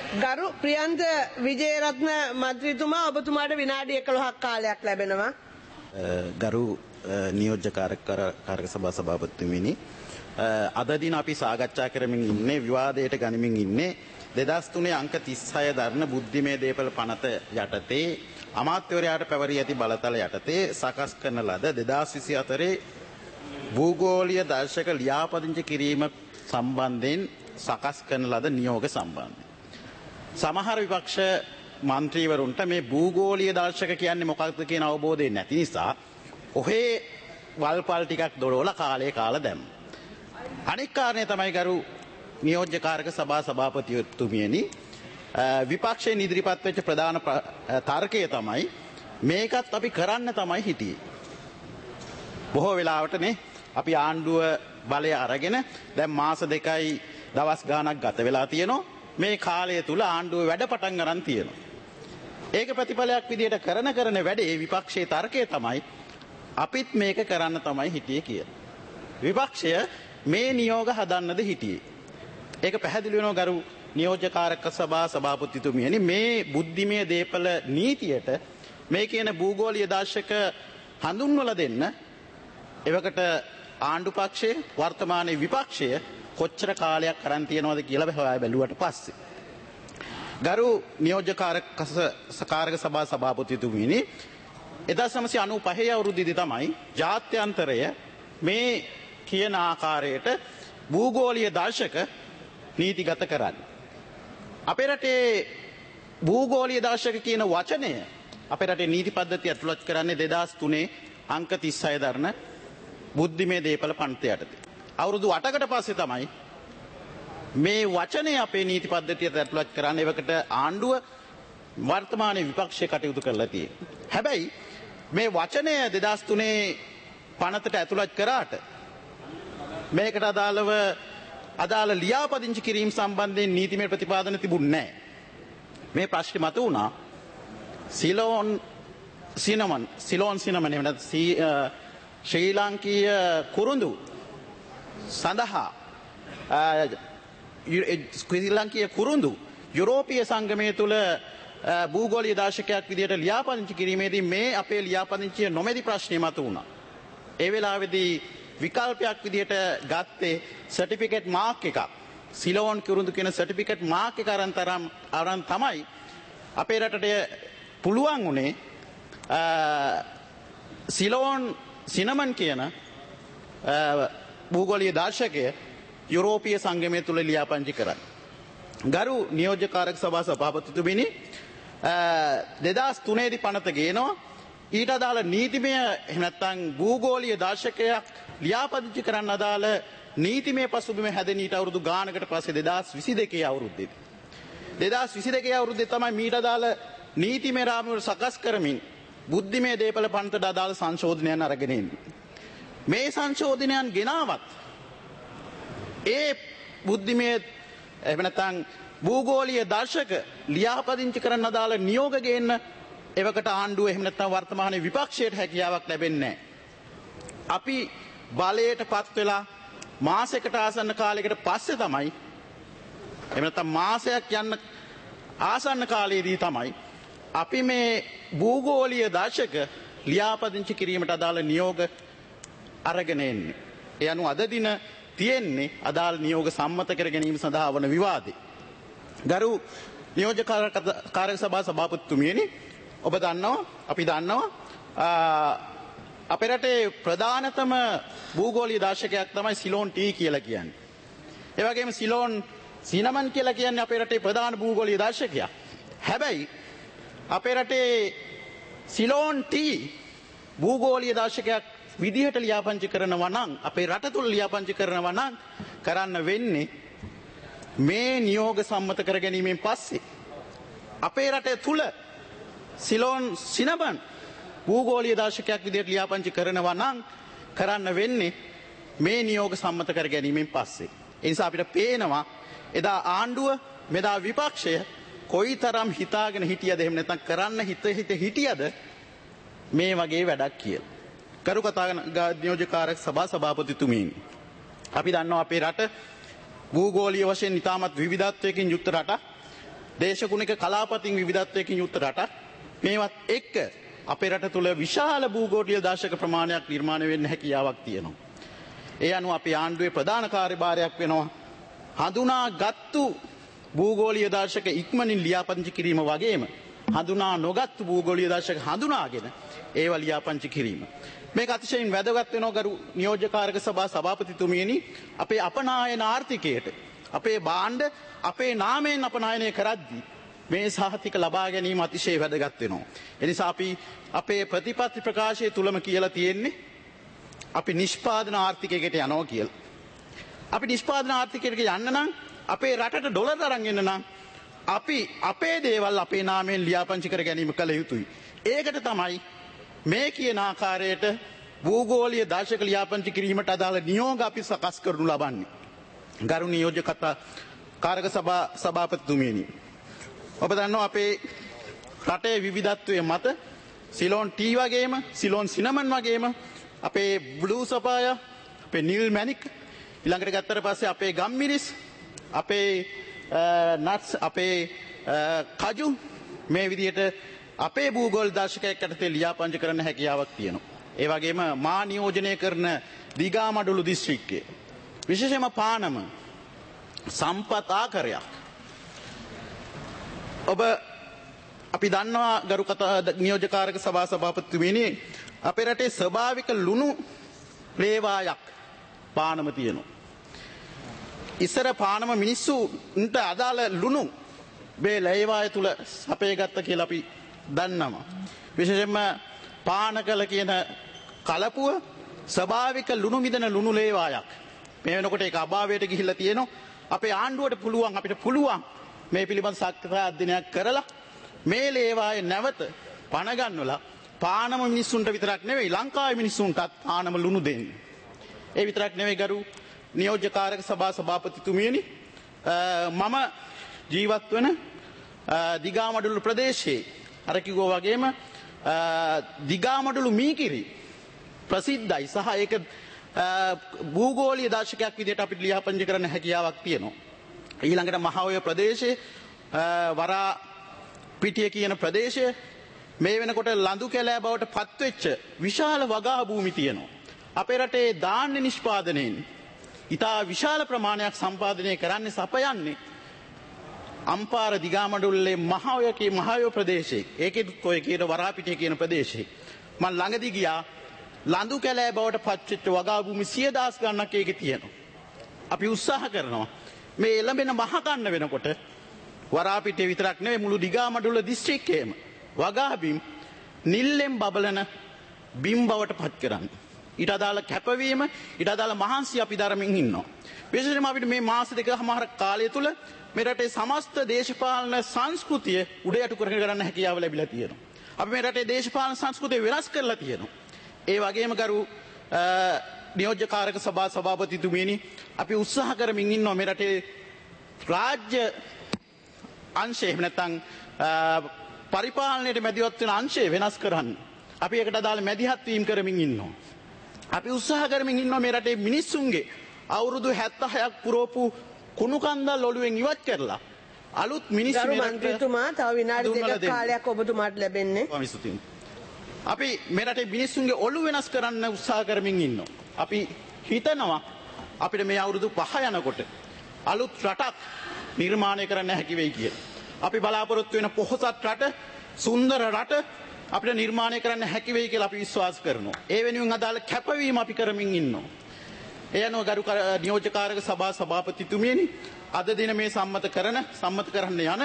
ගරු ප්‍රියන්ත විජේරත්න මන්ත්‍රීතුමා ඔබතුමාට විනාඩි 11ක් කාලයක් ලැබෙනවා. ගරු නියෝජ්‍ය කාර්ක සභා සභාපතිතුමනි, අද දින අපි සාකච්ඡා කරමින් ඉන්නේ විවාදයට ගනිමින් ඉන්නේ 2003 අංක 36 දරන බුද්ධිමය දේපල පනත යටතේ අමාත්‍යවරයාට පැවරී ඇති බලතල යටතේ සකස් කරන ලද 2024 භූගෝලීය දර්ශක ලියාපදිංචි කිරීම සම්බන්ධයෙන් සකස් කරන ලද නියෝග සම්බන්ධයෙන් සමහර විපක්ෂ මන්ත්‍රීවරුන්ට මේ භූගෝලීය දර්ශක කියන්නේ මොකක්ද කියන අවබෝධය නැති නිසා ඔහේ වල්පල් ටිකක් දොරවලා කාලේ කාලා දැම්මා. අනෙක් කාරණේ තමයි ගරු නියෝජ්‍ය කාර්ක සභා සභාපතිතුමියනි, විපක්ෂයෙන් ඉදිරිපත් වෙච්ච ප්‍රධාන තර්කය තමයි මේකත් අපි කරන්න තමයි හිටියේ. බොහෝ වෙලාවටනේ අපි ආණ්ඩුව බලය අරගෙන දැන් මාස දෙකයි දවස් ගාණක් ගත වෙලා තියෙනවා. මේ කාලය තුල ආණ්ඩුව වැඩ පටන් ගන්න තියෙනවා. ඒක ප්‍රතිඵලයක් විදියට කරන වැඩේ විපක්ෂයේ තර්කය තමයි අපිත් මේක කරන්න තමයි හිටියේ කියලා. විපක්ෂය මේ නියෝග හදන්නද හිටියේ. ඒක පැහැදිලි වෙනවා ගරු නියෝජ්‍ය කාර්ක සභා සභාපතිතුමියනි, මේ බුද්ධිමය දේපල නීතියට මේ කියන භූගෝලීය දර්ශක හඳුන්වලා දෙන්න එවකට ආණ්ඩු පක්ෂයේ වර්තමානයේ විපක්ෂය කොච්චර කාලයක් කරන් තියනවද කියලා හොයා බැලුවට පස්සේ ගරු නියෝජ්‍ය කාර්ක සභා සභාපතිතුමියනි 1995 අවුරුද්දේදී තමයි ජාත්‍යන්තරය මේ කියන ආකාරයට භූගෝලීය දර්ශක නීතිගත කරන්නේ. අපේ රටේ භූගෝලීය දර්ශක කියන වචනය අපේ රටේ නීති පද්ධතිය ඇතුළත් කරන්නේ 2003 අංක 36 දරන බුද්ධිමය දේපල පනත යටතේ. අවුරුදු 8කට පස්සේ තමයි මේ වචනය අපේ නීති පද්ධතියට ඇතුළත් කරන්නේ. එවකට ආණ්ඩුව වර්තමානයේ විපක්ෂයේ කටයුතු කරලා තියෙන්නේ. හැබැයි මේ වචනය 2003 පනතට ඇතුළත් කරාට මේකට අදාළ ලියාපදිංචි කිරීම සම්බන්ධයෙන් නීතිමය ප්‍රතිපාදන තිබුණේ නැහැ. මේ ප්‍රශ්නේ මත වුණා සිලෝන් සිනමන් එහෙම නැත්නම් ශ්‍රී ලාංකීය කුරුඳු සඳහා ශ්‍රී ලාංකීය කුරුඳු යුරෝපීය සංගමය තුළ භූගෝලීය දර්ශකයක් විදිහට ලියාපදිංචි කිරීමේදී මේ අපේ ලියාපදිංචිය නොමැති ප්‍රශ්නේ මත වුණා. ඒ වෙලාවේදී විකල්පයක් විදිහට ගත්තේ සර්ටිෆිකේට් මාක් එකක්. සිලෝන් කුරුඳු කියන සර්ටිෆිකේට් මාක් එක අරන් තමයි අපේ රටට පුළුවන් උනේ සිලෝන් සිනමන් කියන භූගෝලීය දර්ශකය යුරෝපීය සංගමය තුල ලියාපදිංචි කරන්න. ගරු නියෝජ්‍ය කාර්ක සභා සභාපතිතුමිනි, 2003 දී පනත ගේනවා. ඊට අදාළ නීතිමය එහෙම නැත්නම් භූගෝලීය දර්ශකයක් ලියාපදිංචි කරන්න අදාළ නීතිමය පසුබිම හැදෙන ඊට අවුරුදු ගානකට පස්සේ 2022 අවුරුද්දේදී 2022 අවුරුද්දේ තමයි මීට අදාළ නීතිමය රාමුව සකස් කරමින් බුද්ධිමය දේපල පනතට අදාළ සංශෝධනයන් අරගෙන එන්නේ. මේ සංශෝධනයන් ගෙනාවත් ඒ බුද්ධිමය එහෙම නැත්නම් භූගෝලීය දර්ශක ලියාපදිංචි කරන්න අදාළ නියෝග ගේන්න එවකට ආණ්ඩුව එහෙම නැත්නම් වර්තමානයේ විපක්ෂයට හැකියාවක් ලැබෙන්නේ නැහැ. අපි බලයට පත් වෙලා මාසයකට ආසන්න කාලයකට පස්සේ තමයි එහෙම නැත්නම් මාසයක් යන්න ආසන්න කාලයේදී තමයි අපි මේ භූගෝලීය දර්ශක ලියාපදිංචි කිරීමට අදාළ නියෝග අරගෙන එන්නේ. ඒ අනුව අද දින තියෙන්නේ අදාළ නියෝග සම්මත කර ගැනීම සඳහා වන විවාදේ. ගරු නියෝජ්‍ය කාර්ක සභා සභාපතිතුමියනි, ඔබ දන්නවා අපි දන්නවා අපේ රටේ ප්‍රධානතම භූගෝලීය දර්ශකයක් තමයි සිලෝන් ටී කියලා කියන්නේ. ඒ වගේම සිලෝන් සිනමන් කියලා කියන්නේ අපේ රටේ ප්‍රධාන භූගෝලීය දර්ශකයක්. හැබැයි අපේ රටේ සිලෝන් ටී භූගෝලීය දර්ශකයක් විදිහට ලියාපදිංචි කරනවා නම් අපේ රට තුල ලියාපදිංචි කරනවා නම් කරන්න වෙන්නේ මේ නියෝග සම්මත කර ගැනීමෙන් පස්සේ අපේ රටේ තුල සිලෝන් සිනමන් භූගෝලීය දර්ශකයක් විදිහට ලියාපදිංචි කරනවා නම් කරන්න වෙන්නේ මේ නියෝග සම්මත කර ගැනීමෙන් පස්සේ. ඒ නිසා අපිට පේනවා එදා ආණ්ඩුව මෙදා විපක්ෂය කොයිතරම් හිතාගෙන හිටියද එහෙම නැත්නම් කරන්න හිත හිටියද මේ වගේ වැඩක් කියලා. කරු කතා නියෝජ්‍ය කාර්ක සභා සභාපතිතුමීනි, අපි දන්නවා අපේ රට භූගෝලීය වශයෙන් ඉතාමත් විවිධත්වයකින් යුක්ත රටක්. දේශගුණික කලාපතින් විවිධත්වයකින් යුක්ත රටක්. මේවත් එක්ක අපේ රට තුළ විශාල භූගෝලීය දාශක ප්‍රමාණයක් නිර්මාණය වෙන්න හැකියාවක් තියෙනවා. ඒ අනුව අපේ ආණ්ඩුවේ ප්‍රධාන කාර්යභාරයක් වෙනවා හඳුනාගත්තු භූගෝලීය දාශක ඉක්මනින් ලියාපදිංචි කිරීම වගේම හඳුනා නොගත්තු භූගෝලීය දාශක හඳුනාගෙන ඒවා ලියාපදිංචි කිරීම. මේක අතිශයින් වැදගත් වෙනවා ගරු නියෝජ්‍යකාරක සභා සභාපතිතුමියනි අපේ අපනායන ආර්ථිකයට අපේ භාණ්ඩ අපේ නාමයෙන් අපනායනය කරද්දී මේ සහතික ලබා ගැනීම අතිශය වැදගත් වෙනවා. එනිසා අපි අපේ ප්‍රතිපත්ති ප්‍රකාශය තුලම කියලා තියෙන්නේ අපි නිෂ්පාදන ආර්ථිකයකට යනවා කියලා. අපි නිෂ්පාදන ආර්ථිකයකට යන්න නම් අපේ රටට ඩොලර් අරන් එන්න නම් අපි අපේ දේවල් අපේ නාමයෙන් ලියාපදිංචි කර ගැනීම කළ යුතුයි. ඒකට තමයි මේ කියන ආකාරයට භූගෝලීය දාශක ලියාපදිංචි කිරීමට අදාළ නියෝග අපි සකස් කරනු ලබන්නේ. ගරු නියෝජ්‍ය කාරක සභාපතිතුමියනි ඔබ දන්නවා අපේ රටේ විවිධත්වයේ මත සිලෝන් ටී වගේම සිලෝන් සිනමන් වගේම අපේ බ්ලූ සපාය අපේ නිල් මැණික් ඊළඟට ගත්තට පස්සේ අපේ ගම්මිරිස් අපේ නට්ස් අපේ කජු මේ විදිහට අපේ භූගෝල දාශකයක් යටතේ ලියාපදිංචි කරන්න හැකියාවක් තියෙනවා. ඒ වගේම මා නියෝජනය කරන දිගාමඩුළු දිස්ත්‍රික්කයේ විශේෂයෙන්ම පානම සම්පත් ආකාරයක් ඔබ අපි දන්නවා ගරු නියෝජ්‍යකාරක සභා සභාපතිතුමියනි අපේ රටේ ස්වභාවික ලුණු ලේවායක් පානම තියෙනවා. ඉස්සර පානම මිනිස්සුන්ට අදාළ ලුණු මේ ලේවාය තුල අපේ ගත්ත කියලා අපි දන්නවා. විශේෂයෙන්ම පානකල කියන කලපුව ස්වභාවික ලුණු මිදෙන ලුණු ලේවායක්. මේ වෙනකොට ඒක අභාවයට ගිහිල්ලා තියෙනවා. අපේ ආණ්ඩුවට පුළුවන් අපිට පුළුවන් මේ පිළිබඳ සාකච්ඡා අධ්‍යයනයක් කරලා මේ ලේවායේ නැවත පණ ගන්නවලා පානම මිනිස්සුන්ට විතරක් නෙවෙයි ලංකාවේ මිනිස්සුන්ටත් පානම ලුණු දෙන්න. ඒ විතරක් නෙවෙයි ගරු නියෝජ්‍යකාරක සභා සභාපතිතුමියනි මම ජීවත් වන දිගාමඩුළු ප්‍රදේශයේ අර කිව්වා වගේම දිගාමඩුළු මීකිරි ප්‍රසිද්ධයි සහ ඒක භූගෝලීය දාශකයක් විදිහට අපිට ලියාපදිංචි කරන්න හැකියාවක් තියෙනවා. ඊළඟට මහාවය ප්‍රදේශයේ වරා පිටිය කියන ප්‍රදේශය මේ වෙනකොට ලඳු කැලෑ බවට පත්වෙච්ච විශාල වගා භූමි තියෙනවා. අපේ රටේ ධාන්‍ය නිෂ්පාදනයෙන් ඉතා විශාල ප්‍රමාණයක් සම්පාදනය කරන්නේ සපයන්නේ අම්පාර දිගාමඩුල්ලේ මහාවය ප්‍රදේශයේ. ඒකෙත් ඔය කියන වරා පිටිය කියන ප්‍රදේශයේ මම ළඟදී ගියා ලඳු කැලෑ බවට පත්වෙච්ච වගා භූමි 100,000 ගණනක් ඒකේ තියෙනවා. අපි උත්සාහ කරනවා මේ එළඹෙන මහ කන්න වෙනකොට වරාපිටිය විතරක් නෙවෙයි මුළු දිගාමඩුල්ල දිස්ත්‍රික්කයේම වගා බිම් නිල්ලෙන් බබලන බිම් බවට පත් කරන්න. ඊට අදාළ කැපවීම ඊට අදාළ මහන්සි අපි ධර්මයෙන් ඉන්නවා. විශේෂයෙන්ම අපිට මේ මාස දෙකමාර කාලය තුල මේ රටේ සමස්ත දේශපාලන සංස්කෘතිය උඩයටු කරගෙන ගන්න හැකියාව ලැබිලා තියෙනවා. අපි මේ රටේ දේශපාලන සංස්කෘතිය වෙනස් කරලා තියෙනවා. ඒ වගේම ගරු නියෝජ්‍යකාරක සභා සභාපතිතුමියනි අපි උත්සාහ කරමින් ඉන්නවා මේ රටේ රාජ්‍ය අංශය එහෙම නැත්නම් පරිපාලනයට මැදිහත් වෙන අංශය වෙනස් කරන්න. අපි ඒකට අදාළ මැදිහත් වීම කරමින් ඉන්නවා. අපි උත්සාහ කරමින් ඉන්නවා මේ රටේ මිනිස්සුන්ගේ අවුරුදු 76ක් පුරවපු කුණු කන්දල් ඔළුවෙන් ඉවත් කරලා අලුත් මිනිස්සු ගරු මන්ත්‍රීතුමා තව විනාඩි දෙකක් කාලයක් ඔබතුමාට ලැබෙන්නේ. අපි මේ රටේ මිනිස්සුන්ගේ ඔළුව වෙනස් කරන්න උත්සාහ කරමින් ඉන්නවා. අපි හිතනවා අපිට මේ අවුරුදු 5 යනකොට අලුත් රටක් නිර්මාණය කරන්න හැකි වෙයි කියලා. අපි බලාපොරොත්තු වෙන පොහොසත් රට, සුන්දර රට අපිට නිර්මාණය කරන්න හැකි වෙයි කියලා අපි විශ්වාස කරනවා. ඒ වෙනුවෙන් අදාළ කැපවීම අපි කරමින් ඉන්නවා. ඒ අනුව ගරු නියෝජ්‍යකාරක සභා සභාපතිතුමියනි අද දින මේ සම්මත කරන්න යන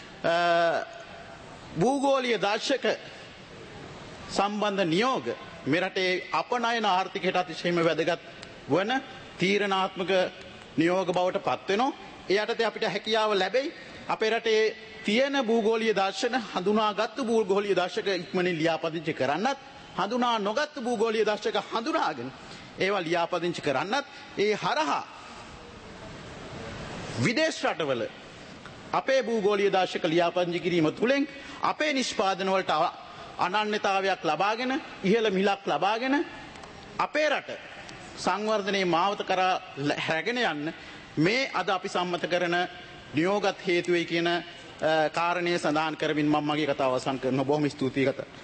භූගෝලීය දාශක සම්බන්ධ නියෝග මේ රටේ අපනයන ආර්ථිකයට අතිශයින්ම වැදගත් වන තීරණාත්මක නියෝග බවට පත් වෙනවා. ඒ යටතේ අපිට හැකියාව ලැබෙයි අපේ රටේ තියෙන භූගෝලීය දර්ශන හඳුනාගත්තු භූගෝලීය දර්ශක ඉක්මනින් ලියාපදිංචි කරන්නත් හඳුනා නොගත්තු භූගෝලීය දර්ශක හඳුනාගෙන ඒවා ලියාපදිංචි කරන්නත් ඒ හරහා විදේශ රටවල අපේ භූගෝලීය දර්ශක ලියාපදිංචි කිරීම තුළින් අපේ නිෂ්පාදන වලට අනන්‍යතාවයක් ලබාගෙන ඉහළ මිලක් ලබාගෙන අපේ රට සංවර්ධනයේ මාවත කරා රැගෙන යන්න මේ අද අපි සම්මත කරන නියෝගත් හේතු වෙයි කියන කාරණය සඳහන් කරමින් මම මගේ කතාව අවසන් කරනවා. බොහොම ස්තුතියි කතා.